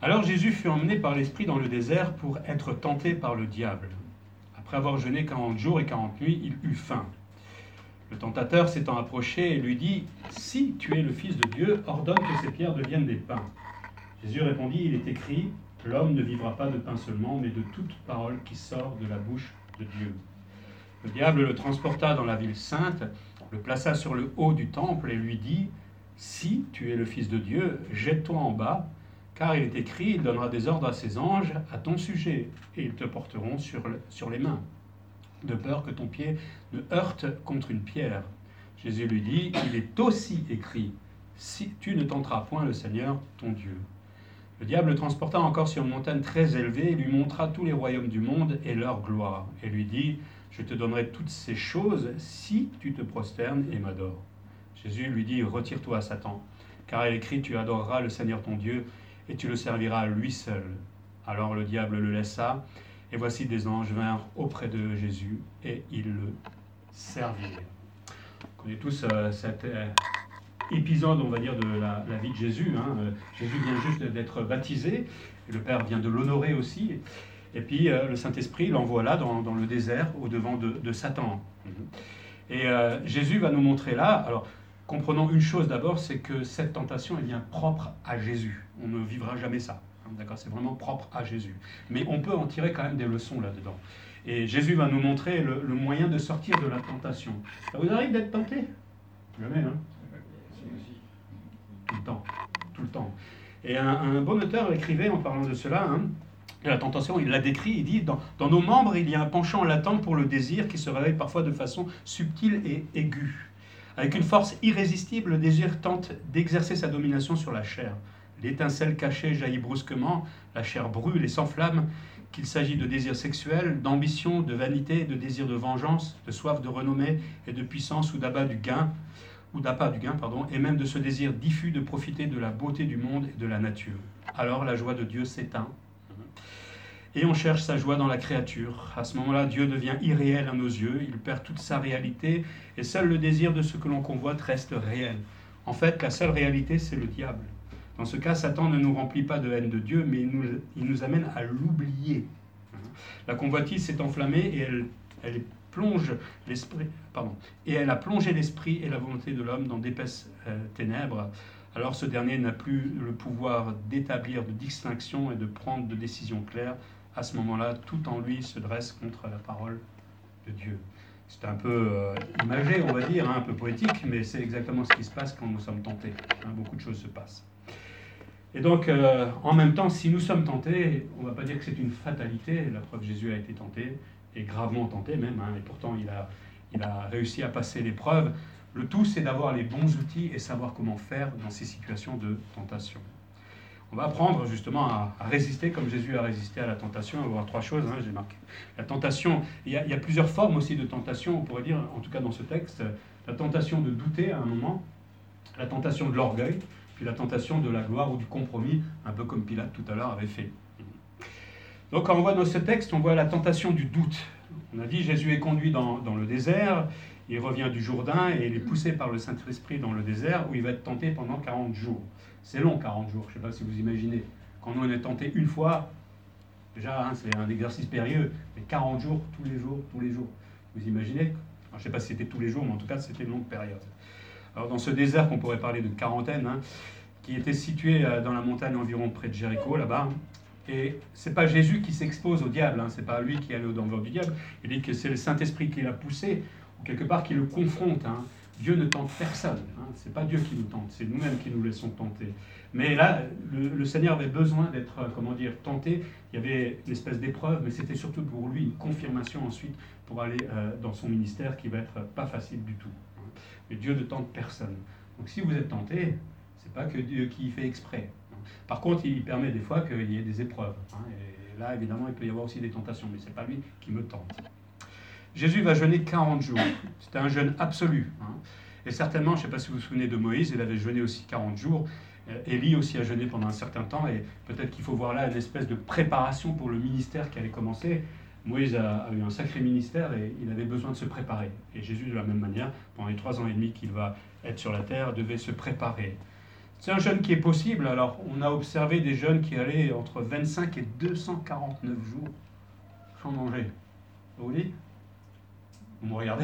Alors Jésus fut emmené par l'Esprit dans le désert pour être tenté par le diable. Après avoir jeûné 40 jours et 40 nuits, il eut faim. Le tentateur s'étant approché lui dit « Si tu es le Fils de Dieu, ordonne que ces pierres deviennent des pains. » Jésus répondit « Il est écrit, l'homme ne vivra pas de pain seulement, mais de toute parole qui sort de la bouche de Dieu. » Le diable le transporta dans la ville sainte, le plaça sur le haut du temple et lui dit « Si tu es le Fils de Dieu, jette-toi en bas, car il est écrit, il donnera des ordres à ses anges à ton sujet, et ils te porteront sur les mains, de peur que ton pied ne heurte contre une pierre. » Jésus lui dit, il est aussi écrit, si tu ne tenteras point le Seigneur, ton Dieu. Le diable le transporta encore sur une montagne très élevée et lui montra tous les royaumes du monde et leur gloire, et lui dit, je te donnerai toutes ces choses si tu te prosternes et m'adores. Jésus lui dit, retire-toi, Satan, car il est écrit, tu adoreras le Seigneur ton Dieu, et tu le serviras à lui seul. Alors le diable le laissa, et voici des anges vinrent auprès de Jésus, et ils le servirent. On connaît tous cet épisode, on va dire, de la vie de Jésus. Jésus vient juste d'être baptisé, et le Père vient de l'honorer aussi, et puis le Saint-Esprit l'envoie là, dans le désert, au-devant de Satan. Et Jésus va nous montrer là, alors, comprenons une chose d'abord, c'est que cette tentation est bien propre à Jésus. On ne vivra jamais ça. D'accord, c'est vraiment propre à Jésus. Mais on peut en tirer quand même des leçons là-dedans. Et Jésus va nous montrer le moyen de sortir de la tentation. Ça vous arrive d'être tenté? Jamais, hein? Tout le temps. Tout le temps. Et un bon auteur écrivait en parlant de cela, la tentation, il la décrit, il dit, dans nos membres, il y a un penchant latent pour le désir qui se réveille parfois de façon subtile et aiguë. Avec une force irrésistible, le désir tente d'exercer sa domination sur la chair. L'étincelle cachée jaillit brusquement, la chair brûle et s'enflamme, qu'il s'agit de désir sexuel, d'ambition, de vanité, de désir de vengeance, de soif de renommée et de puissance ou d'appât du gain, et même de ce désir diffus de profiter de la beauté du monde et de la nature. Alors la joie de Dieu s'éteint, et on cherche sa joie dans la créature. À ce moment-là, Dieu devient irréel à nos yeux, il perd toute sa réalité, et seul le désir de ce que l'on convoite reste réel. En fait, la seule réalité, c'est le diable. Dans ce cas, Satan ne nous remplit pas de haine de Dieu, mais il nous amène à l'oublier. La convoitise s'est enflammée et elle a plongé l'esprit et la volonté de l'homme dans d'épaisses ténèbres. Alors ce dernier n'a plus le pouvoir d'établir de distinction et de prendre de décisions claires. À ce moment-là, tout en lui se dresse contre la parole de Dieu. C'est un peu imagé, on va dire, un peu poétique, mais c'est exactement ce qui se passe quand nous sommes tentés. Beaucoup de choses se passent. Et donc, en même temps, si nous sommes tentés, on ne va pas dire que c'est une fatalité. La preuve, Jésus a été tenté, et gravement tenté même, et pourtant il a réussi à passer l'épreuve. Le tout, c'est d'avoir les bons outils et savoir comment faire dans ces situations de tentation. On va apprendre justement à résister comme Jésus a résisté à la tentation. On va voir trois choses, j'ai marqué. La tentation, il y a plusieurs formes aussi de tentation, on pourrait dire, en tout cas dans ce texte. La tentation de douter à un moment, la tentation de l'orgueil, puis la tentation de la gloire ou du compromis, un peu comme Pilate tout à l'heure avait fait. Donc quand on voit dans ce texte, on voit la tentation du doute. On a dit Jésus est conduit dans le désert, il revient du Jourdain et il est poussé par le Saint-Esprit dans le désert où il va être tenté pendant 40 jours. C'est long 40 jours, je ne sais pas si vous imaginez. Quand on est tenté une fois, déjà c'est un exercice périlleux, mais 40 jours, tous les jours. Vous imaginez? Alors, je ne sais pas si c'était tous les jours, mais en tout cas c'était une longue période. Alors dans ce désert qu'on pourrait parler de quarantaine, qui était situé dans la montagne environ près de Jéricho, là-bas, et c'est pas Jésus qui s'expose au diable, c'est pas lui qui est allé au-devant du diable, il dit que c'est le Saint-Esprit qui l'a poussé, ou quelque part qui le confronte. Dieu ne tente personne, c'est pas Dieu qui nous tente, c'est nous-mêmes qui nous laissons tenter. Mais là, le Seigneur avait besoin d'être, tenté, il y avait une espèce d'épreuve, mais c'était surtout pour lui une confirmation ensuite pour aller dans son ministère qui va être pas facile du tout. Mais Dieu ne tente personne. Donc si vous êtes tenté, c'est pas que Dieu qui fait exprès. Par contre, il permet des fois qu'il y ait des épreuves. Et là, évidemment, il peut y avoir aussi des tentations, mais c'est pas lui qui me tente. Jésus va jeûner 40 jours. C'était un jeûne absolu. Et certainement, je ne sais pas si vous vous souvenez de Moïse, il avait jeûné aussi 40 jours. Élie aussi a jeûné pendant un certain temps. Et peut-être qu'il faut voir là une espèce de préparation pour le ministère qui allait commencer. Moïse a eu un sacré ministère et il avait besoin de se préparer. Et Jésus, de la même manière, pendant les 3 ans et demi qu'il va être sur la terre, devait se préparer. C'est un jeûne qui est possible. Alors, on a observé des jeûnes qui allaient entre 25 et 249 jours sans manger. Vous voyez ? Vous me regardez ?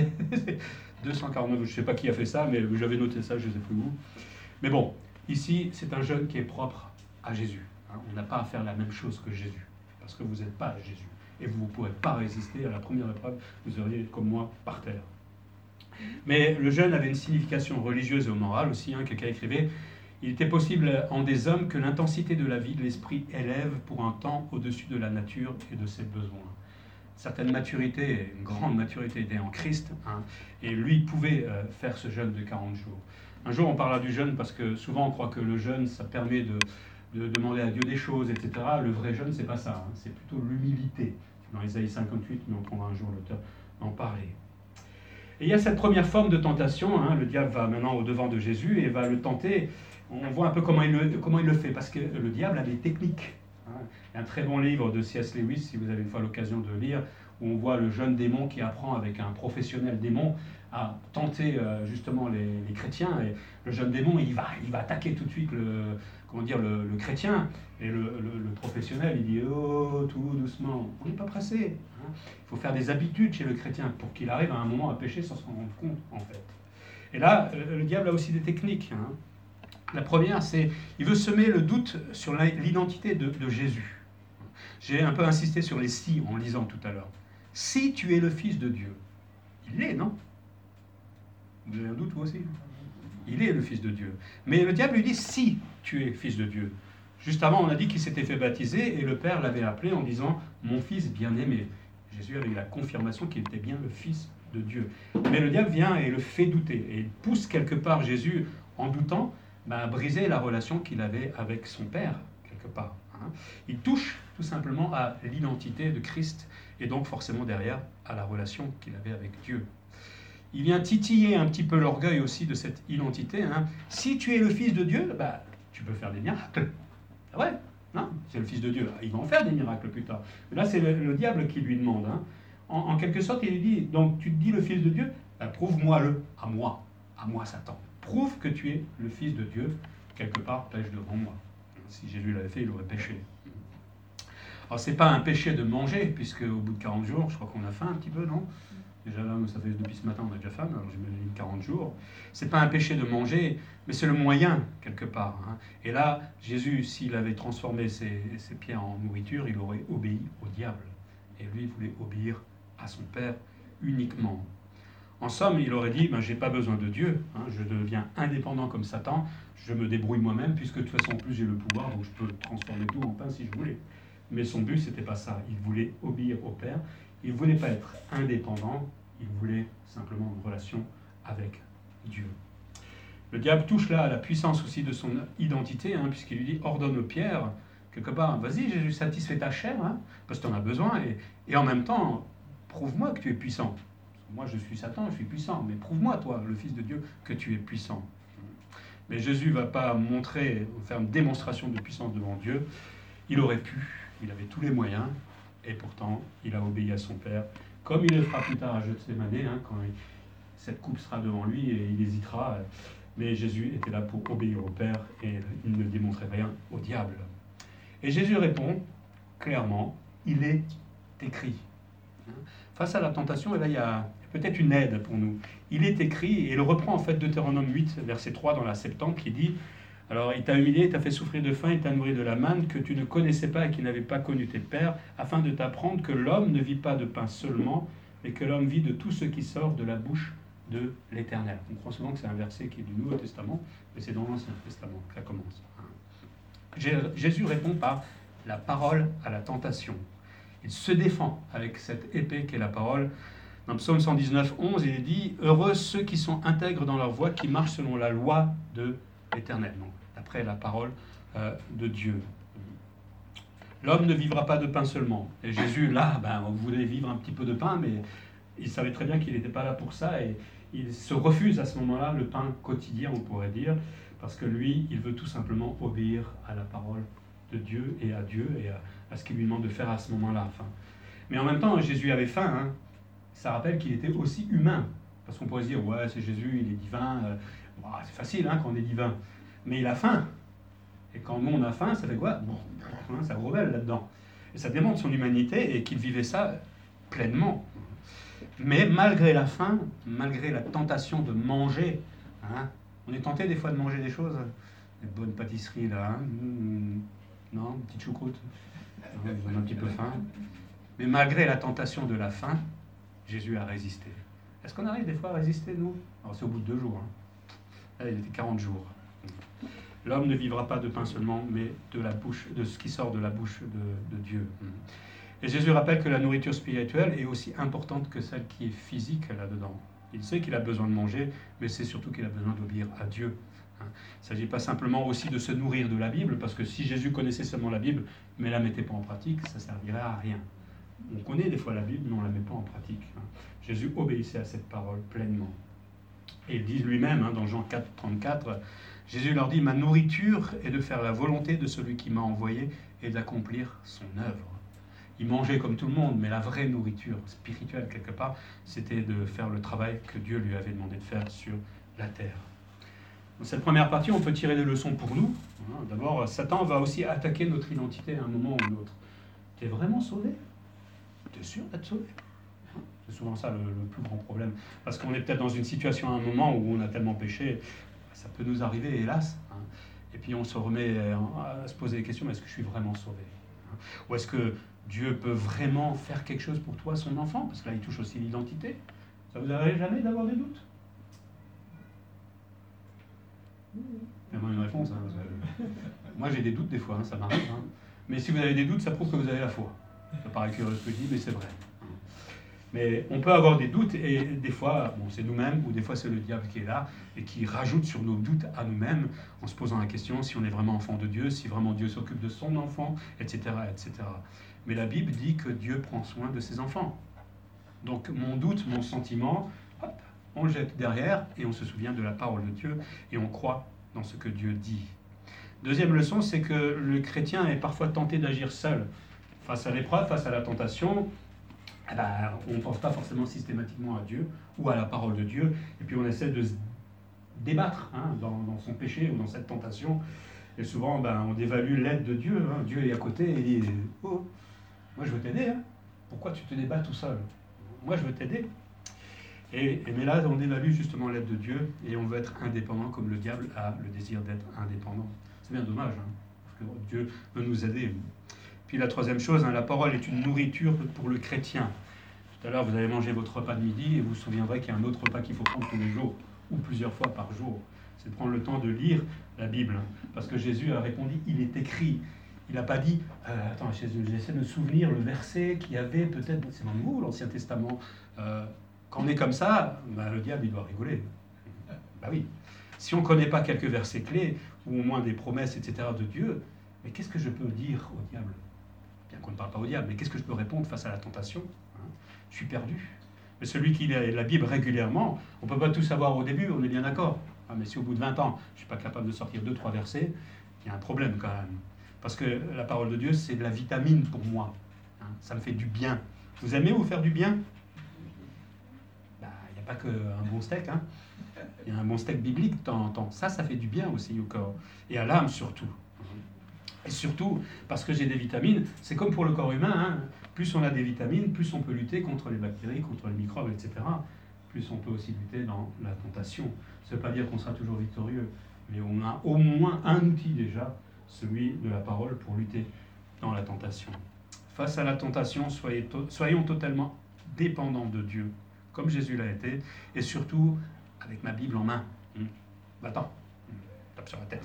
249, je ne sais pas qui a fait ça, mais j'avais noté ça, je ne sais plus où. Mais bon, ici, c'est un jeûne qui est propre à Jésus. On n'a pas à faire la même chose que Jésus, parce que vous n'êtes pas Jésus. Et vous ne pourrez pas résister à la première épreuve, vous seriez comme moi par terre. Mais le jeûne avait une signification religieuse et morale aussi. Quelqu'un écrivait « Il était possible en des hommes que l'intensité de la vie de l'esprit élève pour un temps au-dessus de la nature et de ses besoins. » Certaine maturité, une grande maturité était en Christ, et lui pouvait faire ce jeûne de 40 jours. Un jour, on parlera du jeûne parce que souvent on croit que le jeûne, ça permet de demander à Dieu des choses, etc. Le vrai jeûne, c'est pas ça, c'est plutôt l'humilité. Dans Isaïe 58, mais on prendra un jour le temps d'en parler. Et il y a cette première forme de tentation, le diable va maintenant au-devant de Jésus et va le tenter. On voit un peu comment il le fait, parce que le diable a des techniques. Il y a un très bon livre de C.S. Lewis, si vous avez une fois l'occasion de le lire, où on voit le jeune démon qui apprend avec un professionnel démon à tenter justement les chrétiens. Et le jeune démon, il va attaquer tout de suite le chrétien. Et le professionnel, il dit « Oh, tout doucement, on n'est pas pressé. » Il faut faire des habitudes chez le chrétien pour qu'il arrive à un moment à pécher sans s'en rendre compte, en fait. Et là, le diable a aussi des techniques. La première, c'est il veut semer le doute sur l'identité de Jésus. J'ai un peu insisté sur les « si » en lisant tout à l'heure. Si tu es le Fils de Dieu, il l'est, non ? Vous avez un doute, vous aussi ? Il est le Fils de Dieu. Mais le diable lui dit « si tu es Fils de Dieu ». Juste avant, on a dit qu'il s'était fait baptiser et le Père l'avait appelé en disant « mon Fils bien-aimé ». Jésus avait eu la confirmation qu'il était bien le Fils de Dieu. Mais le diable vient et le fait douter. Et il pousse quelque part Jésus, en doutant, à briser la relation qu'il avait avec son Père, quelque part. Il touche tout simplement à l'identité de Christ et donc forcément derrière à la relation qu'il avait avec Dieu. Il vient titiller un petit peu l'orgueil aussi de cette identité. Si tu es le Fils de Dieu, tu peux faire des miracles. Ah ouais, non, c'est le Fils de Dieu. Il va en faire des miracles plus tard. Mais là, c'est le diable qui lui demande. En quelque sorte, il lui dit, donc tu te dis le Fils de Dieu, prouve-moi-le, à moi Satan. Prouve que tu es le Fils de Dieu, quelque part, pêche devant moi. Si Jésus l'avait fait, il aurait péché. Alors, ce n'est pas un péché de manger, puisque au bout de 40 jours, je crois qu'on a faim un petit peu, non ? Déjà là, ça fait depuis ce matin, on a déjà faim, alors j'imagine 40 jours. Ce n'est pas un péché de manger, mais c'est le moyen, quelque part. Et là, Jésus, s'il avait transformé ses pierres en nourriture, il aurait obéi au diable. Et lui, il voulait obéir à son Père uniquement. En somme, il aurait dit, j'ai pas besoin de Dieu, je deviens indépendant comme Satan, je me débrouille moi-même, puisque de toute façon, en plus, j'ai le pouvoir, donc je peux transformer tout en pain si je voulais. Mais son but, c'était pas ça. Il voulait obéir au Père. Il ne voulait pas être indépendant, il voulait simplement une relation avec Dieu. Le diable touche là à la puissance aussi de son identité, puisqu'il lui dit « ordonne aux pierres », quelque part, vas-y Jésus, satisfais ta chair, parce que tu en as besoin, et en même temps, prouve-moi que tu es puissant. Moi je suis Satan, je suis puissant, mais prouve-moi toi, le Fils de Dieu, que tu es puissant. Mais Jésus ne va pas faire une démonstration de puissance devant Dieu. Il aurait pu, il avait tous les moyens, et pourtant, il a obéi à son Père, comme il le fera plus tard à Gethsémane, quand cette coupe sera devant lui et il hésitera. Mais Jésus était là pour obéir au Père et il ne démontrait rien au diable. Et Jésus répond clairement, il est écrit. Face à la tentation, et là il y a peut-être une aide pour nous. Il est écrit, et il reprend en fait Deutéronome 8, verset 3 dans la Septante, qui dit « Alors il t'a humilié, il t'a fait souffrir de faim, il t'a nourri de la manne que tu ne connaissais pas et qui n'avait pas connu tes pères, afin de t'apprendre que l'homme ne vit pas de pain seulement, mais que l'homme vit de tout ce qui sort de la bouche de l'Éternel. » On croit souvent que c'est un verset qui est du Nouveau Testament, mais c'est dans l'Ancien Testament que ça commence. Jésus répond par la parole à la tentation. Il se défend avec cette épée qu'est la parole. Dans Psaume 119, 11, il est dit « Heureux ceux qui sont intègres dans leur voie, qui marchent selon la loi de l'Éternel. » Donc, d'après la parole de Dieu. L'homme ne vivra pas de pain seulement. Et Jésus, là, on voulait vivre un petit peu de pain, mais il savait très bien qu'il n'était pas là pour ça. Et il se refuse à ce moment-là le pain quotidien, on pourrait dire, parce que lui, il veut tout simplement obéir à la parole de Dieu et à ce qu'il lui demande de faire à ce moment-là. Mais en même temps, Jésus avait faim. Ça rappelle qu'il était aussi humain. Parce qu'on pourrait se dire, ouais, c'est Jésus, il est divin. C'est facile quand on est divin. mais il a faim. Et quand on a faim, ça fait quoi? Bon, ça rebelle là-dedans. Et ça démontre son humanité et qu'il vivait ça pleinement. Mais malgré la faim, malgré la tentation de manger, hein, on est tenté des fois de manger des choses, des bonnes pâtisseries là, hein, non, une petite choucroute, on a un petit peu faim. Mais malgré la tentation de la faim, Jésus a résisté. Est-ce qu'on arrive des fois à résister, nous? Alors c'est au bout de 2 jours. Hein. Là, il était 40 jours. L'homme ne vivra pas de pain seulement, mais de la bouche, de ce qui sort de la bouche de Dieu. Et Jésus rappelle que la nourriture spirituelle est aussi importante que celle qui est physique là-dedans. Il sait qu'il a besoin de manger, mais c'est surtout qu'il a besoin d'obéir à Dieu. Il ne s'agit pas simplement aussi de se nourrir de la Bible, parce que si Jésus connaissait seulement la Bible, mais ne la mettait pas en pratique, ça ne servirait à rien. On connaît des fois la Bible, mais on ne la met pas en pratique. Jésus obéissait à cette parole pleinement. Et il dit lui-même, dans Jean 4, 34, Jésus leur dit « Ma nourriture est de faire la volonté de celui qui m'a envoyé et d'accomplir son œuvre. » Il mangeait comme tout le monde, mais la vraie nourriture spirituelle, quelque part, c'était de faire le travail que Dieu lui avait demandé de faire sur la terre. Dans cette première partie, on peut tirer des leçons pour nous. D'abord, Satan va aussi attaquer notre identité à un moment ou l'autre. Tu es vraiment sauvé? Tu es sûr d'être sauvé? C'est souvent ça le plus grand problème. Parce qu'on est peut-être dans une situation à un moment où on a tellement péché, ça peut nous arriver, hélas. Et puis on se remet à se poser des questions, est-ce que je suis vraiment sauvé? Ou est-ce que Dieu peut vraiment faire quelque chose pour toi, son enfant? Parce que là, il touche aussi l'identité. Ça vous arrive jamais d'avoir des doutes? Il y a une réponse. Moi, j'ai des doutes des fois, ça m'arrive. Mais si vous avez des doutes, ça prouve que vous avez la foi. Ça paraît curieux ce que je dis, mais c'est vrai. Mais on peut avoir des doutes et des fois, c'est nous-mêmes ou des fois c'est le diable qui est là et qui rajoute sur nos doutes à nous-mêmes en se posant la question si on est vraiment enfant de Dieu, si vraiment Dieu s'occupe de son enfant, etc., etc. Mais la Bible dit que Dieu prend soin de ses enfants. Donc mon doute, mon sentiment, hop, on le jette derrière et on se souvient de la parole de Dieu et on croit dans ce que Dieu dit. Deuxième leçon, c'est que le chrétien est parfois tenté d'agir seul. Face à l'épreuve, face à la tentation, on ne pense pas forcément systématiquement à Dieu ou à la parole de Dieu, et puis on essaie de se débattre dans son péché ou dans cette tentation, et souvent on dévalue l'aide de Dieu. Dieu est à côté et il dit « Oh, moi je veux t'aider, pourquoi tu te débats tout seul? Moi je veux t'aider. » Mais là on dévalue justement l'aide de Dieu, et on veut être indépendant comme le diable a le désir d'être indépendant. C'est bien dommage, parce que Dieu veut nous aider. Puis la troisième chose, la parole est une nourriture pour le chrétien. Tout à l'heure, vous avez mangé votre repas de midi et vous vous souviendrez qu'il y a un autre repas qu'il faut prendre tous les jours, ou plusieurs fois par jour. C'est de prendre le temps de lire la Bible. Parce que Jésus a répondu, il est écrit. Il n'a pas dit, attends, j'essaie de me souvenir le verset qu'il y avait peut-être, c'est dans le Nouveau, l'Ancien Testament. Quand on est comme ça, le diable, il doit rigoler. Oui. Si on ne connaît pas quelques versets clés, ou au moins des promesses, etc. de Dieu, mais qu'est-ce que je peux dire au diable? Bien qu'on ne parle pas au diable, mais qu'est-ce que je peux répondre face à la tentation? Je suis perdu. Mais celui qui lit la Bible régulièrement, on ne peut pas tout savoir au début, on est bien d'accord. Mais si au bout de 20 ans, je ne suis pas capable de sortir 2-3 versets, il y a un problème quand même. Parce que la parole de Dieu, c'est de la vitamine pour moi. Ça me fait du bien. Vous aimez vous faire du bien? Il n'y a pas qu'un bon steak. Il y a un bon steak biblique de temps en temps. Ça fait du bien aussi au corps. Et à l'âme surtout. Et surtout, parce que j'ai des vitamines, c'est comme pour le corps humain, plus on a des vitamines, plus on peut lutter contre les bactéries, contre les microbes, etc. Plus on peut aussi lutter dans la tentation. Ça ne veut pas dire qu'on sera toujours victorieux, mais on a au moins un outil déjà, celui de la parole, pour lutter dans la tentation. Face à la tentation, soyons totalement dépendants de Dieu, comme Jésus l'a été, et surtout avec ma Bible en main. Va-t'en, tape sur la tête.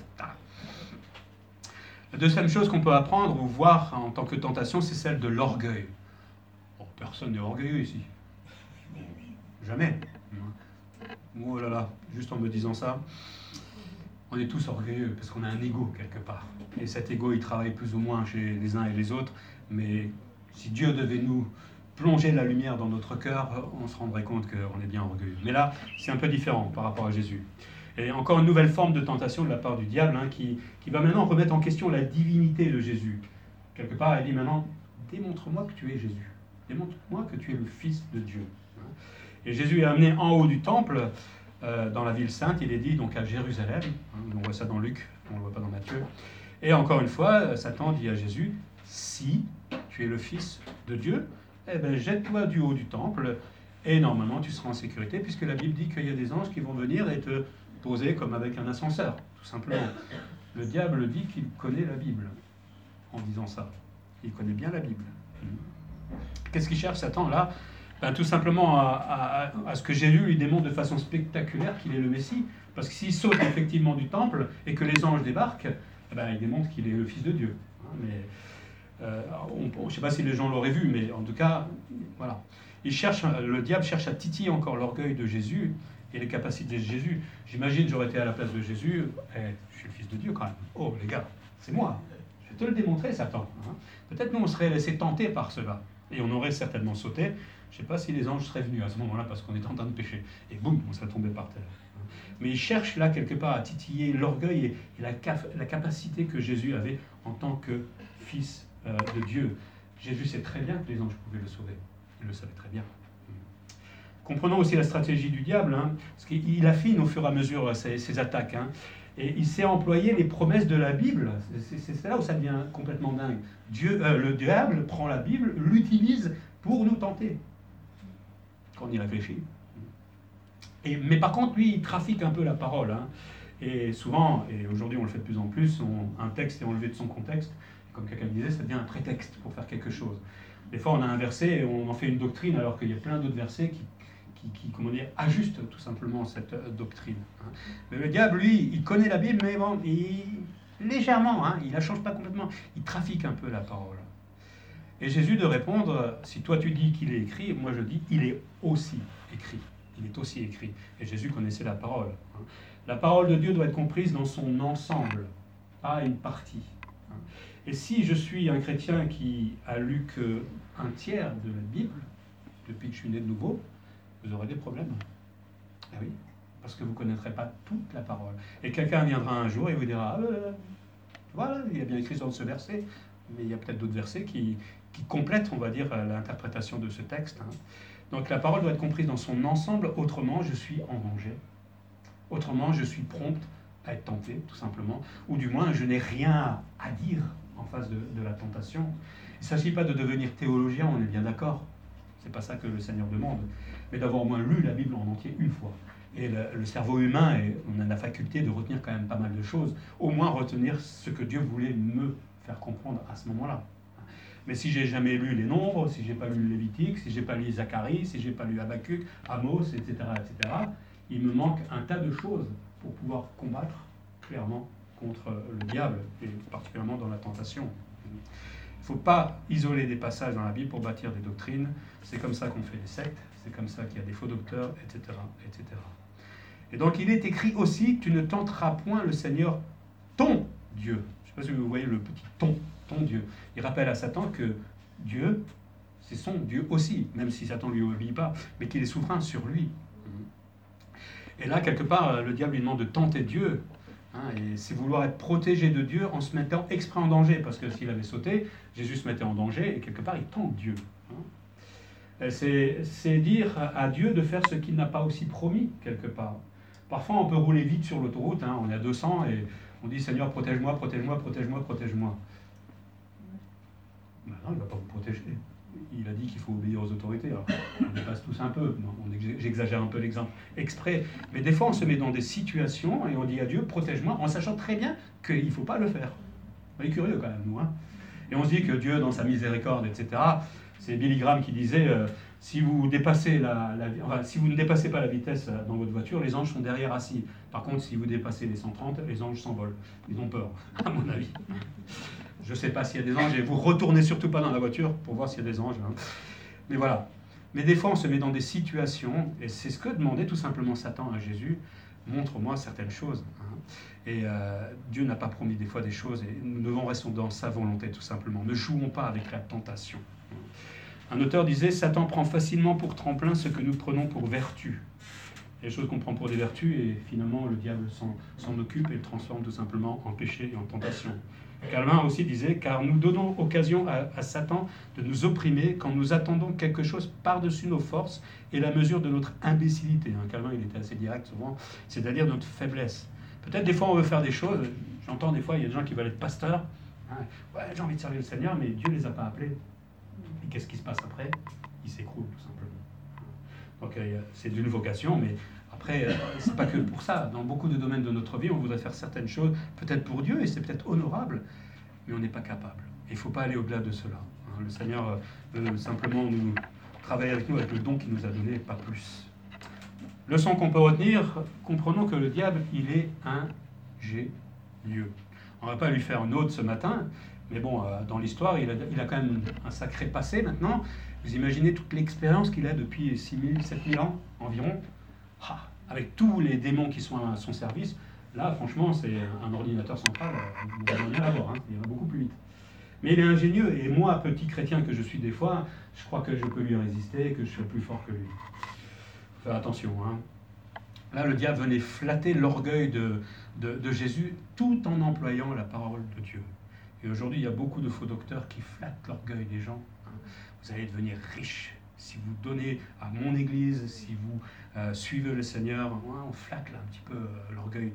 La deuxième chose qu'on peut apprendre ou voir en tant que tentation, c'est celle de l'orgueil. Personne n'est orgueilleux ici. Jamais. Oh là là, juste en me disant ça, on est tous orgueilleux parce qu'on a un ego quelque part. Et cet ego, il travaille plus ou moins chez les uns et les autres. Mais si Dieu devait nous plonger la lumière dans notre cœur, on se rendrait compte qu'on est bien orgueilleux. Mais là, c'est un peu différent par rapport à Jésus. Et encore une nouvelle forme de tentation de la part du diable qui va maintenant remettre en question la divinité de Jésus. Quelque part, il dit maintenant, démontre-moi que tu es Jésus. Démontre-moi que tu es le Fils de Dieu. Et Jésus est amené en haut du temple dans la ville sainte, il est dit donc à Jérusalem, hein, on voit ça dans Luc, on ne le voit pas dans Matthieu. Et encore une fois, Satan dit à Jésus, si tu es le Fils de Dieu, eh ben, jette-toi du haut du temple et normalement tu seras en sécurité, puisque la Bible dit qu'il y a des anges qui vont venir et te poser comme avec un ascenseur, tout simplement. Le diable dit qu'il connaît la Bible en disant ça. Il connaît bien la Bible. Qu'est-ce qu'il cherche Satan là? Ben, tout simplement à ce que Jésus lui démontre de façon spectaculaire qu'il est le Messie. Parce que s'il saute effectivement du temple et que les anges débarquent, ben, il démontre qu'il est le Fils de Dieu. Mais, je ne sais pas si les gens l'auraient vu, mais en tout cas, voilà. Le diable cherche à titiller encore l'orgueil de Jésus et les capacités de Jésus. J'imagine, j'aurais été à la place de Jésus, je suis le Fils de Dieu quand même. Oh les gars, c'est moi. Je vais te le démontrer, Satan. Hein. Peut-être nous on serait laissé tenter par cela. Et on aurait certainement sauté. Je ne sais pas si les anges seraient venus à ce moment-là parce qu'on est en train de pécher. Et boum, on serait tombé par terre. Mais il cherche là quelque part à titiller l'orgueil et la capacité que Jésus avait en tant que Fils de Dieu. Jésus sait très bien que les anges pouvaient le sauver. Il le savait très bien. Comprenons aussi la stratégie du diable, hein, parce qu'il affine au fur et à mesure ses attaques. Hein, et il sait employer les promesses de la Bible. C'est là où ça devient complètement dingue. Le diable prend la Bible, l'utilise pour nous tenter. Quand on y réfléchit. Mais par contre, lui, il trafique un peu la parole. Hein, et souvent, et aujourd'hui on le fait de plus en plus, un texte est enlevé de son contexte. Comme quelqu'un disait, ça devient un prétexte pour faire quelque chose. Des fois, on a un verset et on en fait une doctrine, alors qu'il y a plein d'autres versets qui comment dire, ajustent tout simplement cette doctrine. Hein. Mais le diable, lui, il connaît la Bible, mais bon, légèrement, hein, il ne la change pas complètement. Il trafique un peu la parole. Et Jésus de répondre, si toi tu dis qu'il est écrit, moi je dis, il est aussi écrit. Il est aussi écrit. Et Jésus connaissait la parole. Hein. La parole de Dieu doit être comprise dans son ensemble, pas une partie. Hein. Et si je suis un chrétien qui a lu qu'un tiers de la Bible, depuis que je suis né de nouveau, vous aurez des problèmes. Ah oui, parce que vous ne connaîtrez pas toute la parole. Et quelqu'un viendra un jour et vous dira, voilà, il a bien écrit sur ce verset, mais il y a peut-être d'autres versets qui complètent, on va dire, l'interprétation de ce texte. Hein. Donc la parole doit être comprise dans son ensemble, autrement je suis en danger. Autrement je suis prompt à être tenté, tout simplement. Ou du moins, je n'ai rien à dire en face de la tentation. Il ne s'agit pas de devenir théologien, on est bien d'accord. C'est pas ça que le Seigneur demande. Mais d'avoir au moins lu la Bible en entier une fois. Et le cerveau humain, on a la faculté de retenir quand même pas mal de choses. Au moins retenir ce que Dieu voulait me faire comprendre à ce moment-là. Mais si j'ai jamais lu les Nombres, si j'ai pas lu Lévitique, si j'ai pas lu Zacharie, si j'ai pas lu Habacuc, Amos, etc., il me manque un tas de choses pour pouvoir combattre clairement contre le diable, et particulièrement dans la tentation. Il ne faut pas isoler des passages dans la Bible pour bâtir des doctrines. C'est comme ça qu'on fait des sectes, c'est comme ça qu'il y a des faux docteurs, etc., etc. Et donc il est écrit aussi, tu ne tenteras point le Seigneur, ton Dieu. Je ne sais pas si vous voyez le petit ton Dieu. Il rappelle à Satan que Dieu, c'est son Dieu aussi, même si Satan ne lui obéit pas, mais qu'il est souverain sur lui. Et là, quelque part, le diable lui demande de tenter Dieu. Hein, et c'est vouloir être protégé de Dieu en se mettant exprès en danger. Parce que s'il avait sauté, Jésus se mettait en danger et quelque part, il tente Dieu. Hein. C'est dire à Dieu de faire ce qu'il n'a pas aussi promis, quelque part. Parfois, on peut rouler vite sur l'autoroute, hein, on est à 200 et on dit « Seigneur, protège-moi, protège-moi, protège-moi, protège-moi ». Ben non, il ne va pas vous protéger. Il a dit qu'il faut obéir aux autorités. Alors, on dépasse tous un peu. J'exagère un peu l'exemple exprès. Mais des fois, on se met dans des situations et on dit à Dieu, protège-moi, en sachant très bien qu'il ne faut pas le faire. On est curieux quand même, nous. Hein. Et on se dit que Dieu, dans sa miséricorde, etc., c'est Billy Graham qui disait, si vous dépassez si vous ne dépassez pas la vitesse dans votre voiture, les anges sont derrière assis. Par contre, si vous dépassez les 130, les anges s'envolent. Ils ont peur, à mon avis. Je ne sais pas s'il y a des anges, et vous retournez surtout pas dans la voiture pour voir s'il y a des anges. Hein. Mais voilà. Mais des fois, on se met dans des situations, et c'est ce que demandait tout simplement Satan à Jésus, montre-moi certaines choses. Hein. Et Dieu n'a pas promis des fois des choses, et nous devons rester dans sa volonté tout simplement. Ne jouons pas avec la tentation. Un auteur disait, Satan prend facilement pour tremplin ce que nous prenons pour vertu. Il y a des choses qu'on prend pour des vertus, et finalement, le diable s'en occupe et le transforme tout simplement en péché et en tentation. Calvin aussi disait « Car nous donnons occasion à Satan de nous opprimer quand nous attendons quelque chose par-dessus nos forces et la mesure de notre imbécilité. » Calvin, il était assez direct souvent, c'est-à-dire notre faiblesse. Peut-être des fois on veut faire des choses, j'entends des fois, il y a des gens qui veulent être pasteurs. Ouais, j'ai envie de servir le Seigneur, mais Dieu ne les a pas appelés. Et qu'est-ce qui se passe après? Ils s'écroulent, tout simplement. Donc c'est d'une vocation, mais après, c'est pas que pour ça. Dans beaucoup de domaines de notre vie, on voudrait faire certaines choses, peut-être pour Dieu, et c'est peut-être honorable, mais on n'est pas capable. Il ne faut pas aller au-delà de cela. Le Seigneur veut simplement nous travailler avec nous, avec le don qu'il nous a donné, pas plus. Leçon qu'on peut retenir, comprenons que le diable, il est ingénieux. On ne va pas lui faire une autre ce matin, mais bon, dans l'histoire, il a quand même un sacré passé maintenant. Vous imaginez toute l'expérience qu'il a depuis 6000, 7000 ans environ, avec tous les démons qui sont à son service. Là, franchement, c'est un ordinateur central, on va rien avoir, il va beaucoup plus vite. Mais il est ingénieux, et moi, petit chrétien que je suis des fois, je crois que je peux lui résister, que je suis plus fort que lui. Faut faire attention. Là, le diable venait flatter l'orgueil de Jésus tout en employant la parole de Dieu. Et aujourd'hui, il y a beaucoup de faux docteurs qui flattent l'orgueil des gens. Vous allez devenir riche si vous donnez à mon église, si vous suivez le Seigneur. On flatte là un petit peu l'orgueil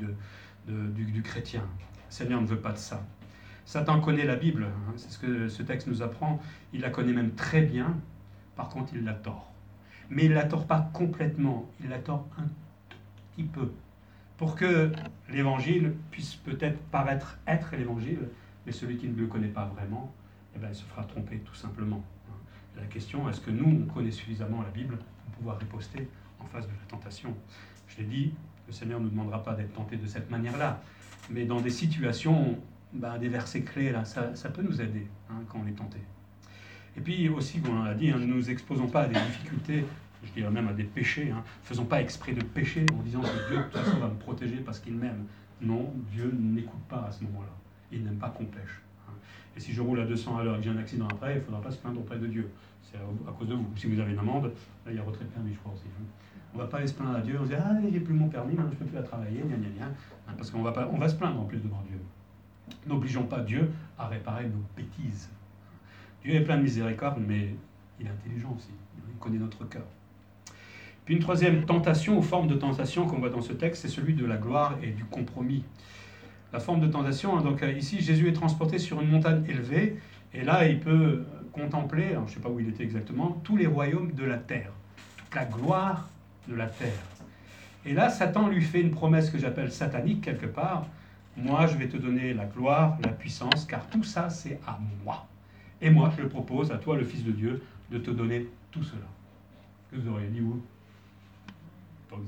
du chrétien. Le Seigneur ne veut pas de ça. Satan connaît la Bible, c'est ce que ce texte nous apprend. Il la connaît même très bien. Par contre, il la tord. Mais il ne la tord pas complètement, il la tord un tout petit peu. Pour que l'évangile puisse peut-être paraître être l'évangile, mais celui qui ne le connaît pas vraiment, il se fera tromper tout simplement. La question, est-ce que nous, on connaît suffisamment la Bible pour pouvoir riposter en face de la tentation? Je l'ai dit, le Seigneur ne nous demandera pas d'être tenté de cette manière-là, mais dans des situations, des versets clés, là, ça peut nous aider quand on est tenté. Et puis aussi, comme on l'a dit, ne nous exposons pas à des difficultés, je dirais même à des péchés. Faisons pas exprès de pécher en disant que Dieu, de toute façon, va me protéger parce qu'il m'aime. Non, Dieu n'écoute pas à ce moment-là. Il n'aime pas qu'on pêche. Et si je roule à 200 à l'heure et que j'ai un accident après, il ne faudra pas se plaindre auprès de Dieu. C'est à cause de vous. Si vous avez une amende, là, il y a retrait de permis, je crois aussi. On ne va pas aller se plaindre à Dieu, on se dit « Ah, j'ai plus mon permis, maintenant je ne peux plus la travailler, gna gna gna. » Parce qu'on va se plaindre en plus devant Dieu. N'obligeons pas Dieu à réparer nos bêtises. Dieu est plein de miséricorde, mais il est intelligent aussi. Il connaît notre cœur. Puis une troisième tentation, ou forme de tentation qu'on voit dans ce texte, c'est celui de la gloire et du compromis. La forme de tentation, donc ici, Jésus est transporté sur une montagne élevée, et là, il peut contempler, alors, je ne sais pas où il était exactement, tous les royaumes de la terre, toute la gloire de la terre. Et là, Satan lui fait une promesse que j'appelle satanique, quelque part. Moi, je vais te donner la gloire, la puissance, car tout ça, c'est à moi. Et moi, je propose à toi, le Fils de Dieu, de te donner tout cela. Que vous auriez dit où? Moi,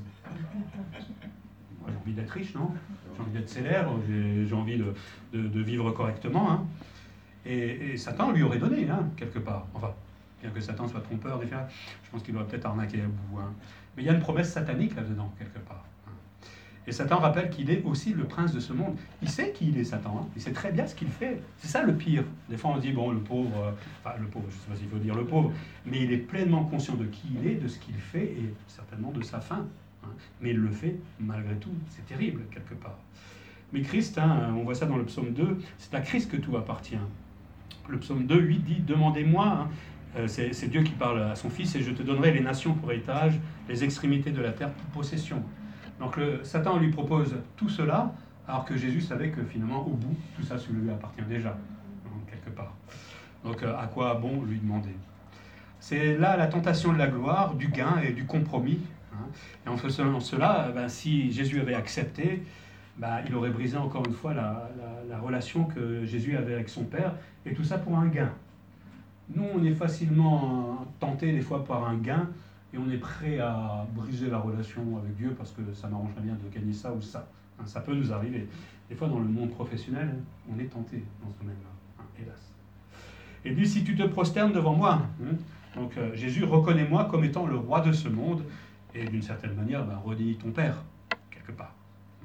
j'ai envie d'être riche, non? J'ai envie d'être célèbre, j'ai envie de vivre correctement. Et Satan lui aurait donné, quelque part. Enfin, bien que Satan soit trompeur, je pense qu'il doit peut-être arnaquer à bout. Mais il y a une promesse satanique là-dedans, quelque part. Et Satan rappelle qu'il est aussi le prince de ce monde. Il sait qui il est, Satan. Il sait très bien ce qu'il fait. C'est ça le pire. Des fois, on se dit, bon, le pauvre, je ne sais pas s'il faut dire le pauvre, mais il est pleinement conscient de qui il est, de ce qu'il fait, et certainement de sa fin. Mais il le fait malgré tout. C'est terrible, quelque part. Mais Christ, on voit ça dans le psaume 2, c'est à Christ que tout appartient. Le psaume 2, 8 dit, demandez-moi, c'est Dieu qui parle à son Fils, et je te donnerai les nations pour héritage, les extrémités de la terre pour possession. Donc Satan lui propose tout cela, alors que Jésus savait que finalement, au bout, tout ça lui appartient déjà, quelque part. Donc à quoi bon lui demander? C'est là la tentation de la gloire, du gain et du compromis. Et en faisant cela, si Jésus avait accepté, il aurait brisé encore une fois la relation que Jésus avait avec son Père, et tout ça pour un gain. Nous, on est facilement tentés des fois par un gain, et on est prêt à briser la relation avec Dieu parce que ça m'arrangerait bien de gagner ça ou ça. Ça peut nous arriver. Des fois, dans le monde professionnel, on est tenté dans ce domaine-là, hélas. Et dit, si tu te prosternes devant moi, donc Jésus, reconnais-moi comme étant le roi de ce monde, et d'une certaine manière, redis ton Père, quelque part.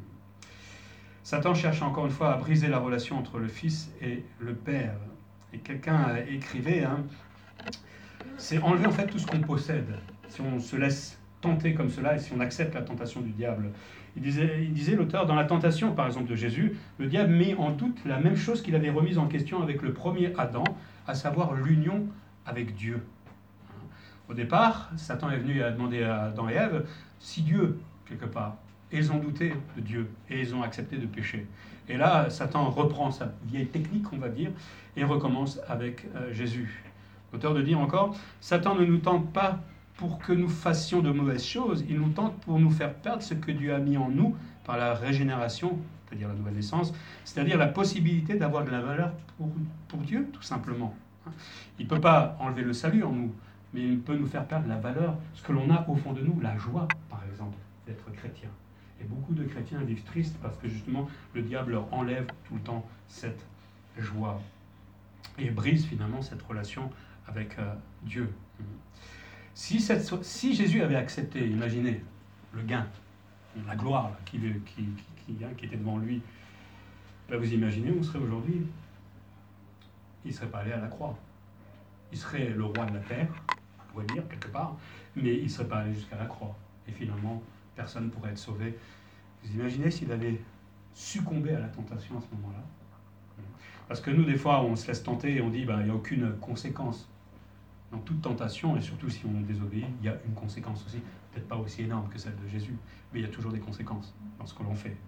Satan cherche encore une fois à briser la relation entre le Fils et le Père. Et quelqu'un écrivait, c'est enlever en fait tout ce qu'on possède. Si on se laisse tenté comme cela et si on accepte la tentation du diable. Il disait l'auteur, dans la tentation, par exemple, de Jésus, le diable met en doute la même chose qu'il avait remise en question avec le premier Adam, à savoir l'union avec Dieu. Au départ, Satan est venu et a demandé à Adam et Ève si Dieu, quelque part, et ils ont douté de Dieu et ils ont accepté de pécher. Et là, Satan reprend sa vieille technique, on va dire, et recommence avec Jésus. L'auteur de dire encore, Satan ne nous tente pas pour que nous fassions de mauvaises choses, il nous tente pour nous faire perdre ce que Dieu a mis en nous par la régénération, c'est-à-dire la nouvelle naissance, c'est-à-dire la possibilité d'avoir de la valeur pour Dieu, tout simplement. Il ne peut pas enlever le salut en nous, mais il peut nous faire perdre la valeur, ce que l'on a au fond de nous, la joie, par exemple, d'être chrétien. Et beaucoup de chrétiens vivent tristes parce que justement, le diable leur enlève tout le temps cette joie et brise finalement cette relation avec Dieu. Si Jésus avait accepté, imaginez, le gain, la gloire là, qui était devant lui, là, vous imaginez où on serait aujourd'hui? Il ne serait pas allé à la croix. Il serait le roi de la terre, on pourrait dire quelque part, mais il ne serait pas allé jusqu'à la croix. Et finalement, personne ne pourrait être sauvé. Vous imaginez s'il avait succombé à la tentation à ce moment-là? Parce que nous, des fois, on se laisse tenter et on dit, il n'y a aucune conséquence. Dans toute tentation, et surtout si on désobéit, il y a une conséquence aussi. Peut-être pas aussi énorme que celle de Jésus, mais il y a toujours des conséquences dans ce que l'on fait.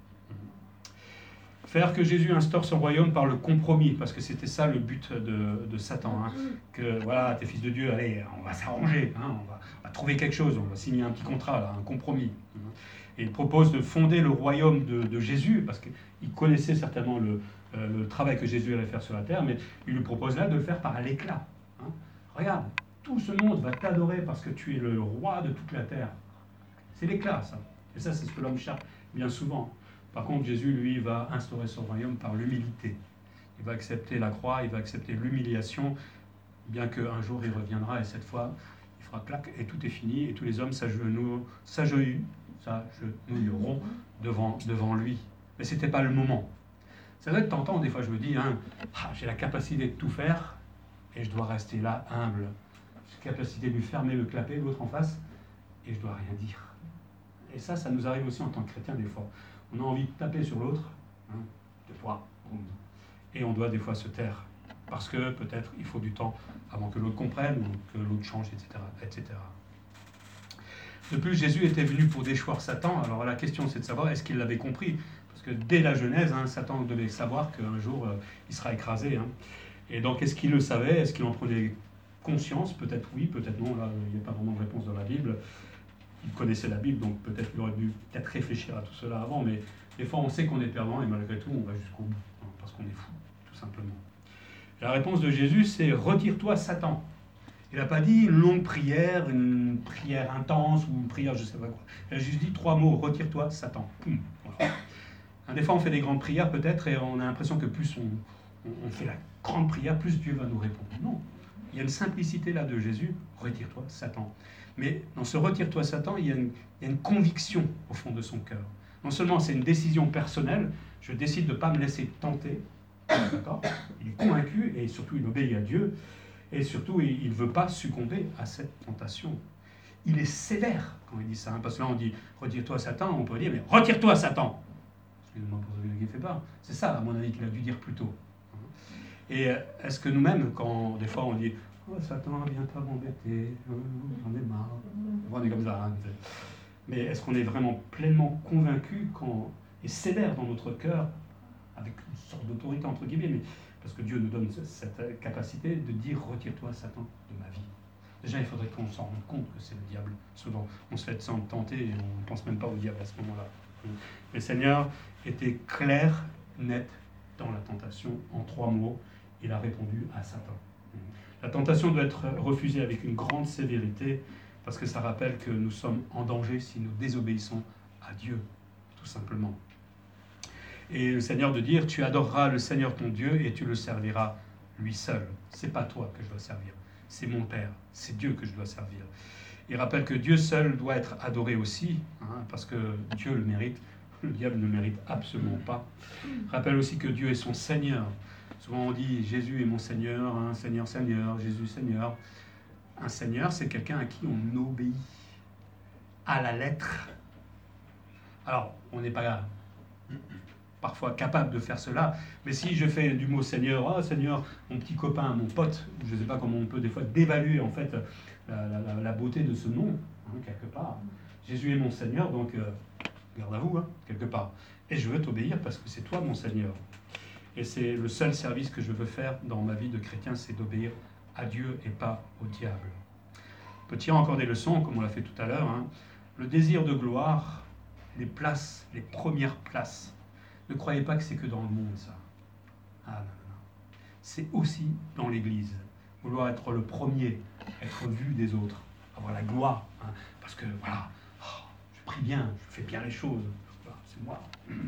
Faire que Jésus instaure son royaume par le compromis, parce que c'était ça le but de Satan. Que voilà, t'es fils de Dieu, allez, on va s'arranger, on va trouver quelque chose, on va signer un petit contrat, là, un compromis. Et il propose de fonder le royaume de Jésus, parce qu'il connaissait certainement le travail que Jésus allait faire sur la terre, mais il lui propose là de le faire par l'éclat. Regarde, tout ce monde va t'adorer parce que tu es le roi de toute la terre. C'est l'éclat, ça. Et ça, c'est ce que l'homme cherche bien souvent. Par contre, Jésus, lui, va instaurer son royaume par l'humilité. Il va accepter la croix, il va accepter l'humiliation, bien qu'un jour il reviendra et cette fois, il fera clac et tout est fini et tous les hommes s'agenouilleront devant lui. Mais ce n'était pas le moment. C'est vrai que tentant, des fois, je me dis, j'ai la capacité de tout faire et je dois rester là, humble. J'ai la capacité de lui fermer le clapet, l'autre en face, et je dois rien dire. Et ça nous arrive aussi en tant que chrétien des fois. On a envie de taper sur l'autre, des fois, et on doit des fois se taire, parce que peut-être il faut du temps avant que l'autre comprenne, ou que l'autre change, etc., etc. De plus, Jésus était venu pour déchoir Satan. Alors la question, c'est de savoir, est-ce qu'il l'avait compris? Parce que dès la Genèse, Satan devait savoir qu'un jour, il sera écrasé. Et donc, est-ce qu'il le savait? Est-ce qu'il en prenait conscience? Peut-être oui, peut-être non. Là, il n'y a pas vraiment de réponse dans la Bible. Il connaissait la Bible, donc peut-être qu'il aurait dû réfléchir à tout cela avant. Mais des fois, on sait qu'on est perdant et malgré tout, on va jusqu'au bout. Parce qu'on est fou, tout simplement. Et la réponse de Jésus, c'est « Retire-toi, Satan ». Il n'a pas dit une longue prière, une prière intense ou une prière je ne sais pas quoi. Il a juste dit 3 mots « Retire-toi, Satan ». Voilà. Des fois, on fait des grandes prières peut-être et on a l'impression que plus on fait la grande prière, plus Dieu va nous répondre. Non, il y a une simplicité là de Jésus, retire-toi Satan. Mais dans ce retire-toi Satan, il y a une conviction au fond de son cœur. Non seulement c'est une décision personnelle, je décide de ne pas me laisser tenter, d'accord? Il est convaincu et surtout il obéit à Dieu et surtout il ne veut pas succomber à cette tentation. Il est sévère quand il dit ça, parce que là on dit retire-toi Satan, on peut dire mais retire-toi Satan. Excusez-moi pour celui qui ne fait pas. C'est ça, à mon avis, qu'il a dû dire plus tôt. Et est-ce que nous-mêmes, quand des fois on dit « Oh, Satan, viens pas m'embêter, j'en ai marre », on est comme ça. Mais est-ce qu'on est vraiment pleinement convaincu et sévère dans notre cœur, avec une sorte d'autorité, entre guillemets, mais parce que Dieu nous donne cette capacité de dire « Retire-toi, Satan, de ma vie ». Déjà, il faudrait qu'on s'en rende compte que c'est le diable. Souvent, on se fait tenter et on ne pense même pas au diable à ce moment-là. Le Seigneur était clair, net dans la tentation, en 3 mots. Il a répondu à Satan. La tentation doit être refusée avec une grande sévérité, parce que ça rappelle que nous sommes en danger si nous désobéissons à Dieu, tout simplement. Et le Seigneur de dire, tu adoreras le Seigneur ton Dieu et tu le serviras lui seul. C'est pas toi que je dois servir, c'est mon Père, c'est Dieu que je dois servir. Il rappelle que Dieu seul doit être adoré aussi, parce que Dieu le mérite, le diable ne le mérite absolument pas. Il rappelle aussi que Dieu est son Seigneur. Souvent on dit Jésus est mon Seigneur, Seigneur, Seigneur, Jésus Seigneur. Un Seigneur, c'est quelqu'un à qui on obéit. à la lettre. Alors, on n'est pas parfois capable de faire cela, mais si je fais du mot Seigneur, oh Seigneur, mon petit copain, mon pote, je ne sais pas comment on peut des fois dévaluer en fait la beauté de ce nom, quelque part. Jésus est mon Seigneur, donc garde à vous, quelque part. Et je veux t'obéir parce que c'est toi mon Seigneur. Et c'est le seul service que je veux faire dans ma vie de chrétien, c'est d'obéir à Dieu et pas au diable. On peut tirer encore des leçons, comme on l'a fait tout à l'heure. Le désir de gloire, les places, les premières places. Ne croyez pas que c'est que dans le monde, ça. Ah non, non, non. C'est aussi dans l'Église. Vouloir être le premier, être vu des autres, avoir la gloire. Parce que, voilà, je prie bien, je fais bien les choses. Voilà, c'est moi.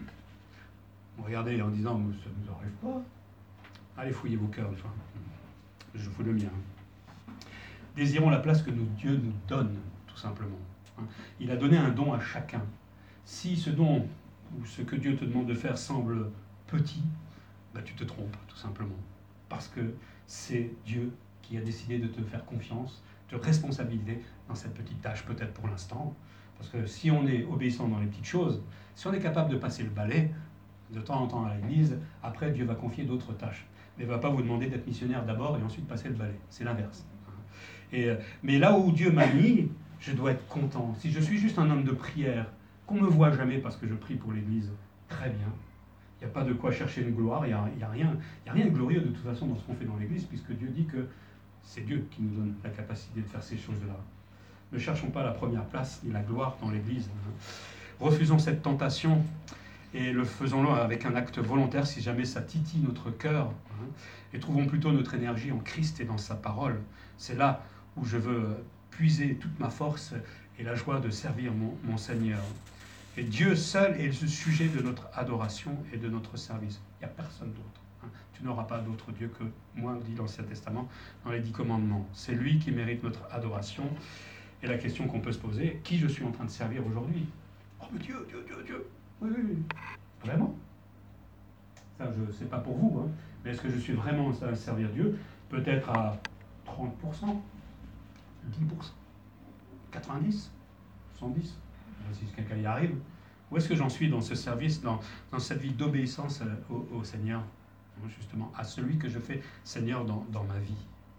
Vous regardez en disant, ça ne nous arrive pas. Allez, fouillez vos cœurs une fois. Je fous le mien. Désirons la place que Dieu nous donne, tout simplement. Il a donné un don à chacun. Si ce don, ou ce que Dieu te demande de faire semble petit, tu te trompes, tout simplement. Parce que c'est Dieu qui a décidé de te faire confiance, de responsabiliser dans cette petite tâche, peut-être pour l'instant. Parce que si on est obéissant dans les petites choses, si on est capable de passer le balai, de temps en temps à l'église, après Dieu va confier d'autres tâches. Mais il ne va pas vous demander d'être missionnaire d'abord et ensuite passer le balai. C'est l'inverse. Mais là où Dieu m'a mis, je dois être content. Si je suis juste un homme de prière, qu'on ne me voit jamais parce que je prie pour l'église, très bien. Il n'y a pas de quoi chercher une gloire, il n'y a rien de glorieux de toute façon dans ce qu'on fait dans l'église, puisque Dieu dit que c'est Dieu qui nous donne la capacité de faire ces choses-là. Ne cherchons pas la première place ni la gloire dans l'église. Refusons cette tentation et le faisons-le avec un acte volontaire si jamais ça titille notre cœur. Et trouvons plutôt notre énergie en Christ et dans sa parole. C'est là où je veux puiser toute ma force et la joie de servir mon Seigneur. Et Dieu seul est le sujet de notre adoration et de notre service. Il n'y a personne d'autre. Tu n'auras pas d'autre Dieu que moi, dit l'Ancien Testament, dans les 10 commandements. C'est lui qui mérite notre adoration. Et la question qu'on peut se poser, qui je suis en train de servir aujourd'hui? Oh, mais Dieu. Oui. Vraiment? Ça, je ne sais pas pour vous, mais est-ce que je suis vraiment en train de servir Dieu? Peut-être à 30%, 10%, 90%, 110%, si quelqu'un y arrive. Où est-ce que j'en suis dans ce service, dans cette vie d'obéissance au Seigneur, justement, à celui que je fais Seigneur dans ma vie?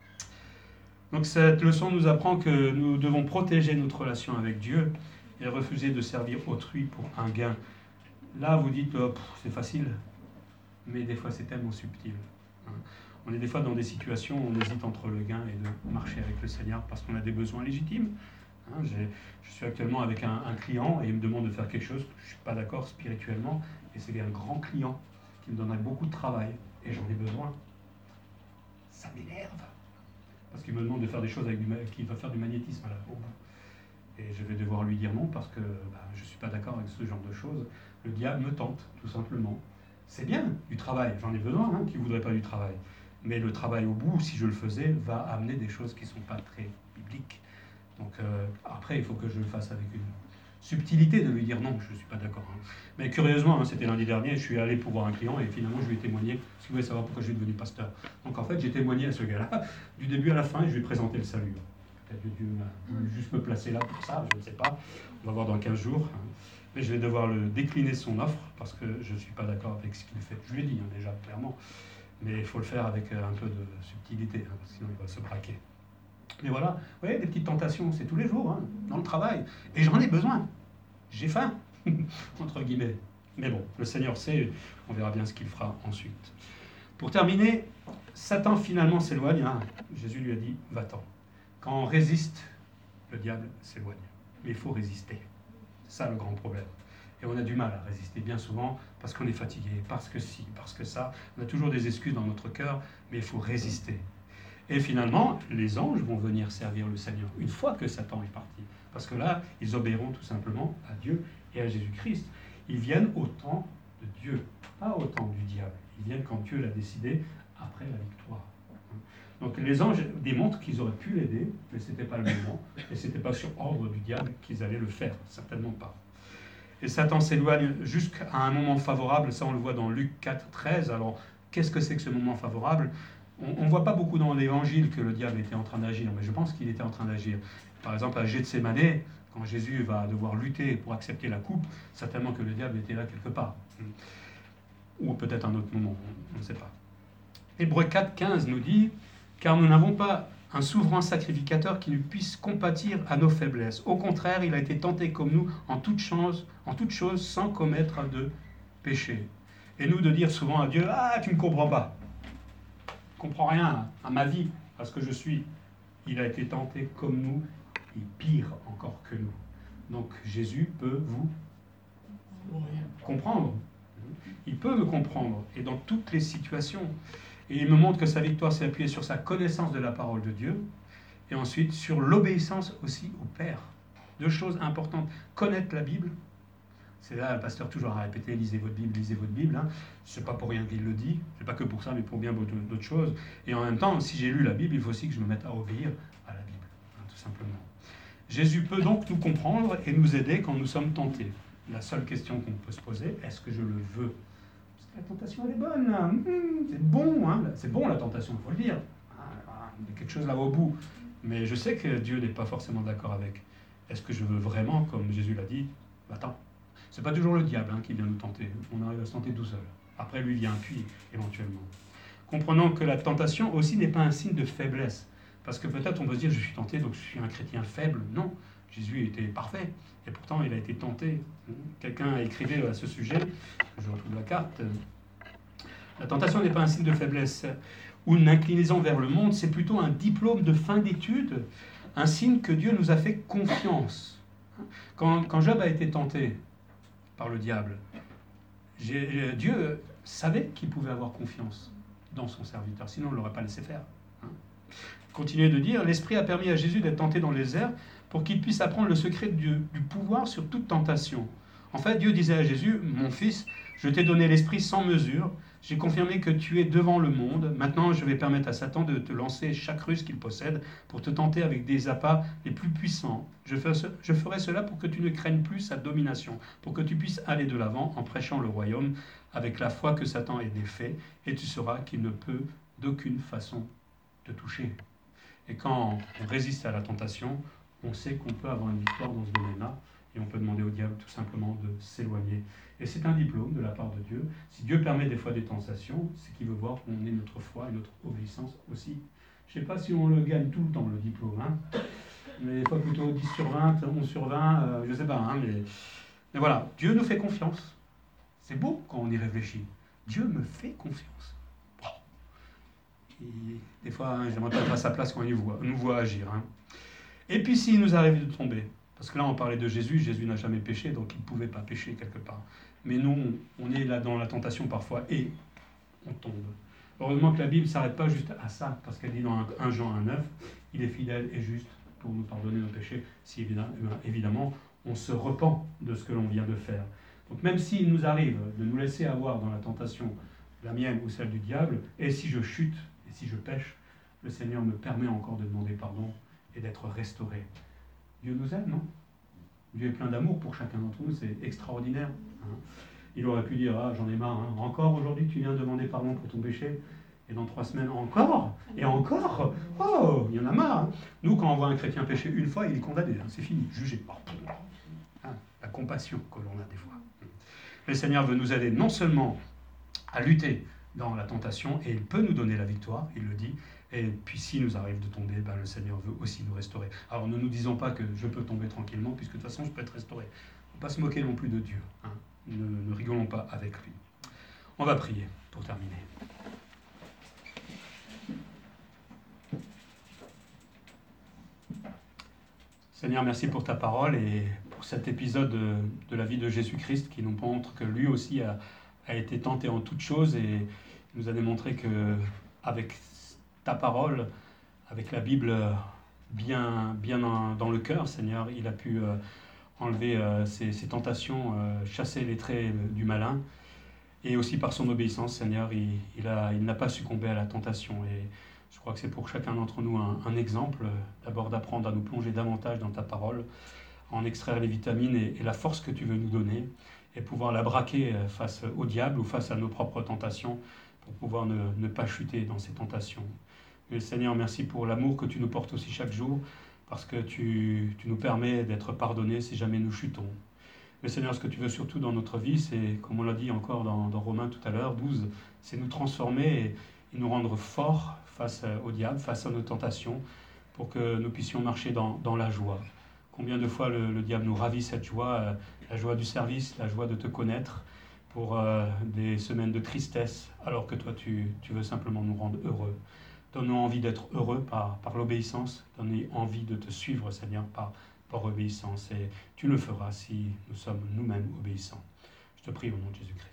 Donc cette leçon nous apprend que nous devons protéger notre relation avec Dieu et refuser de servir autrui pour un gain. Là, vous dites, c'est facile, mais des fois c'est tellement subtil. On est des fois dans des situations où on hésite entre le gain et de marcher avec le Seigneur parce qu'on a des besoins légitimes. Je suis actuellement avec un client et il me demande de faire quelque chose, je ne suis pas d'accord spirituellement, et c'est un grand client qui me donnerait beaucoup de travail, et j'en ai besoin. Ça m'énerve, parce qu'il me demande de faire des choses qu'il va faire du magnétisme à la bombe. Et je vais devoir lui dire non, parce que je ne suis pas d'accord avec ce genre de choses. Le diable me tente, tout simplement. C'est bien, du travail, j'en ai besoin, qui ne voudrait pas du travail. Mais le travail au bout, si je le faisais, va amener des choses qui ne sont pas très bibliques. Donc après, il faut que je le fasse avec une subtilité de lui dire non, je ne suis pas d'accord. Mais curieusement, c'était lundi dernier, je suis allé pour voir un client et finalement je lui ai témoigné, parce qu'il voulait savoir pourquoi je suis devenu pasteur. Donc en fait, j'ai témoigné à ce gars-là, du début à la fin, et je lui ai présenté le salut. Peut-être que Dieu m'a voulu juste me placer là pour ça, je ne sais pas. On va voir dans 15 jours. Mais je vais devoir le décliner son offre, parce que je ne suis pas d'accord avec ce qu'il fait. Je lui ai dit déjà, clairement. Mais il faut le faire avec un peu de subtilité, parce que sinon il va se braquer. Mais voilà, vous voyez, des petites tentations, c'est tous les jours, dans le travail. Et j'en ai besoin. J'ai faim, entre guillemets. Mais bon, le Seigneur sait, on verra bien ce qu'il fera ensuite. Pour terminer, Satan finalement s'éloigne. Jésus lui a dit, va-t'en. Quand on résiste, le diable s'éloigne. Mais il faut résister. C'est ça le grand problème. Et on a du mal à résister bien souvent parce qu'on est fatigué, parce que si, parce que ça. On a toujours des excuses dans notre cœur, mais il faut résister. Et finalement, les anges vont venir servir le Seigneur une fois que Satan est parti. Parce que là, ils obéiront tout simplement à Dieu et à Jésus-Christ. Ils viennent au temps de Dieu, pas au temps du diable. Ils viennent quand Dieu l'a décidé, après la victoire. Donc les anges démontrent qu'ils auraient pu l'aider, mais ce n'était pas le moment, et ce n'était pas sur ordre du diable qu'ils allaient le faire, certainement pas. Et Satan s'éloigne jusqu'à un moment favorable, ça on le voit dans Luc 4, 13. Alors, qu'est-ce que c'est que ce moment favorable ? On ne voit pas beaucoup dans l'Évangile que le diable était en train d'agir, mais je pense qu'il était en train d'agir. Par exemple, à Gethsémanée, Quand Jésus va devoir lutter pour accepter la coupe, certainement que le diable était là quelque part. Ou peut-être un autre moment, on ne sait pas. Hébreux 4, 15 nous dit « Car nous n'avons pas un souverain sacrificateur qui nous puisse compatir à nos faiblesses. Au contraire, il a été tenté comme nous en toute chose sans commettre de péché. » Et nous de dire souvent à Dieu « Ah, tu ne comprends pas. Tu ne comprends rien à ma vie, à ce que je suis. » Il a été tenté comme nous, et pire encore que nous. Donc Jésus peut vous comprendre. Il peut me comprendre, et dans toutes les situations. Et il me montre que sa victoire s'est appuyée sur sa connaissance de la parole de Dieu, et ensuite sur l'obéissance aussi au Père. Deux choses importantes. Connaître la Bible, c'est là, le pasteur toujours a répété, lisez votre Bible. Hein. C'est pas pour rien qu'il le dit, c'est pas que pour ça, mais pour bien d'autres choses. Et en même temps, si j'ai lu la Bible, il faut aussi que je me mette à obéir à la Bible, hein, tout simplement. Jésus peut donc nous comprendre et nous aider quand nous sommes tentés. La seule question qu'on peut se poser, est-ce que je le veux ? Parce que la tentation, elle est bonne. Là. C'est bon, hein. C'est bon la tentation, il faut le dire. Il y a quelque chose là au bout. Mais je sais que Dieu n'est pas forcément d'accord avec. Est-ce que je veux vraiment, comme Jésus l'a dit, attends. C'est pas toujours le diable qui vient nous tenter. On arrive à se tenter tout seul. Après, lui vient puis éventuellement. Comprenons que la tentation aussi n'est pas un signe de faiblesse. Parce que peut-être on peut se dire, je suis tenté, donc je suis un chrétien faible. Non, Jésus était parfait. Et pourtant, il a été tenté. Quelqu'un a écrit à ce sujet, je retrouve la carte. La tentation n'est pas un signe de faiblesse ou une inclinaison vers le monde, c'est plutôt un diplôme de fin d'études, un signe que Dieu nous a fait confiance. Quand Job a été tenté par le diable, Dieu savait qu'il pouvait avoir confiance dans son serviteur, sinon on ne l'aurait pas laissé faire. Continuez de dire, l'Esprit a permis à Jésus d'être tenté dans les airs pour qu'il puisse apprendre le secret du pouvoir sur toute tentation. En fait, Dieu disait à Jésus, mon fils, je t'ai donné l'Esprit sans mesure, j'ai confirmé que tu es devant le monde, maintenant je vais permettre à Satan de te lancer chaque ruse qu'il possède pour te tenter avec des appâts les plus puissants. Je ferai cela pour que tu ne craignes plus sa domination, pour que tu puisses aller de l'avant en prêchant le royaume avec la foi que Satan est défait, et tu sauras qu'il ne peut d'aucune façon te toucher. Et quand on résiste à la tentation, on sait qu'on peut avoir une victoire dans ce domaine-là, et on peut demander au diable tout simplement de s'éloigner. Et c'est un diplôme de la part de Dieu. Si Dieu permet des fois des tentations, c'est qu'il veut voir qu'on est notre foi et notre obéissance aussi. Je ne sais pas si on le gagne tout le temps, le diplôme, mais des fois plutôt 10 sur 20, 11 sur 20, je ne sais pas, mais voilà, Dieu nous fait confiance. C'est beau quand on y réfléchit. Dieu me fait confiance. Et des fois, j'aimerais pas être à sa place quand il nous voit agir. Et puis s'il nous arrive de tomber, parce que là on parlait de Jésus, Jésus n'a jamais péché, donc il ne pouvait pas pécher quelque part. Mais nous, on est là dans la tentation parfois et on tombe. Heureusement que la Bible ne s'arrête pas juste à ça, parce qu'elle dit dans 1 Jean 1,9, il est fidèle et juste pour nous pardonner nos péchés, si évidemment on se repent de ce que l'on vient de faire. Donc même s'il nous arrive de nous laisser avoir dans la tentation, la mienne ou celle du diable, et si je chute, et si je pêche, le Seigneur me permet encore de demander pardon et d'être restauré. Dieu nous aime, non ? Dieu est plein d'amour pour chacun d'entre nous, c'est extraordinaire. Il aurait pu dire, j'en ai marre, encore aujourd'hui tu viens demander pardon pour ton péché, et dans 3 semaines, encore, et encore, oh, il y en a marre. Nous, quand on voit un chrétien pécher une fois, il est condamné, c'est fini, jugé. La compassion que l'on a des fois. Le Seigneur veut nous aider non seulement à lutter dans la tentation, et il peut nous donner la victoire, il le dit, et puis s'il nous arrive de tomber, le Seigneur veut aussi nous restaurer. Alors ne nous disons pas que je peux tomber tranquillement, puisque de toute façon je peux être restauré. Il ne faut pas se moquer non plus de Dieu. Ne rigolons pas avec lui. On va prier pour terminer. Seigneur, merci pour ta parole et pour cet épisode de la vie de Jésus-Christ qui nous montre que lui aussi a été tenté en toutes choses et nous a démontré qu'avec ta parole, avec la Bible bien dans le cœur, Seigneur, il a pu enlever ses tentations, chasser les traits du malin. Et aussi par son obéissance, Seigneur, il n'a pas succombé à la tentation. Et je crois que c'est pour chacun d'entre nous un exemple, d'abord d'apprendre à nous plonger davantage dans ta parole, en extraire les vitamines et la force que tu veux nous donner, et pouvoir la braquer face au diable ou face à nos propres tentations, pour pouvoir ne pas chuter dans ces tentations. Mais Seigneur, merci pour l'amour que tu nous portes aussi chaque jour, parce que tu nous permets d'être pardonnés si jamais nous chutons. Mais Seigneur, ce que tu veux surtout dans notre vie, c'est, comme on l'a dit encore dans Romains tout à l'heure, 12, c'est nous transformer et nous rendre forts face au diable, face à nos tentations, pour que nous puissions marcher dans la joie. Combien de fois le diable nous ravit cette joie, la joie du service, la joie de te connaître, pour des semaines de tristesse, alors que toi tu veux simplement nous rendre heureux. Donne-nous envie d'être heureux par l'obéissance, donne-nous envie de te suivre, Seigneur, par obéissance, et tu le feras si nous sommes nous-mêmes obéissants. Je te prie au nom de Jésus-Christ.